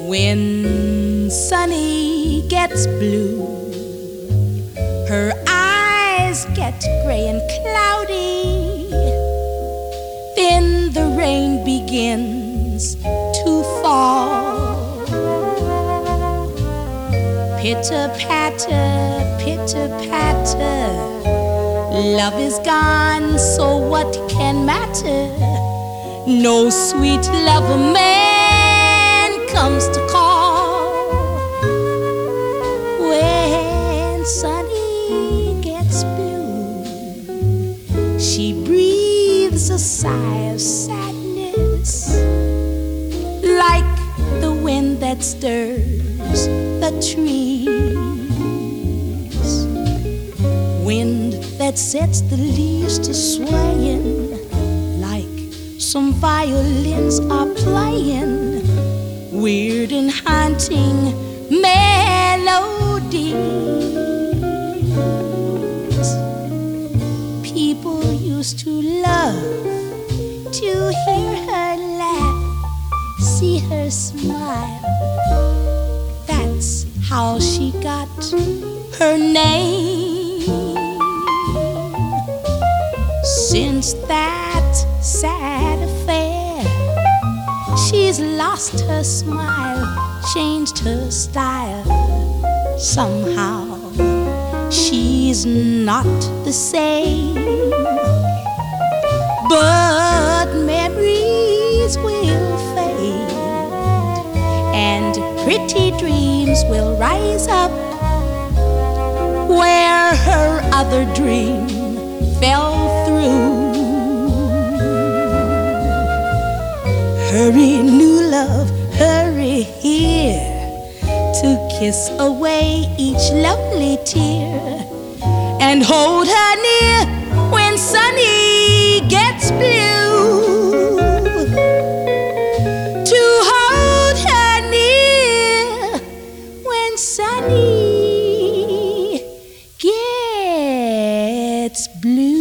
When Sunny gets blue, her eyes get gray and cloudy. Then the rain begins to fall. Pitter-patter, pitter-patter, love is gone, so what can matter? No sweet lover man comes to call. When Sunny gets blue, she breathes a sigh of sadness, like the wind that stirs the trees, wind that sets the leaves to swaying, like some violins are playing weird and haunting melodies. People used to love to hear her laugh, see her smile. That's how she got her name. Since that sad affair, she's lost her smile, changed her style. Somehow she's not the same. But memories will fade, and pretty dreams will rise up where her other dream fell through. Hurry, new love, hurry here to kiss away each lovely tear and hold her near when Sunny gets blue. To hold her near when Sunny gets blue.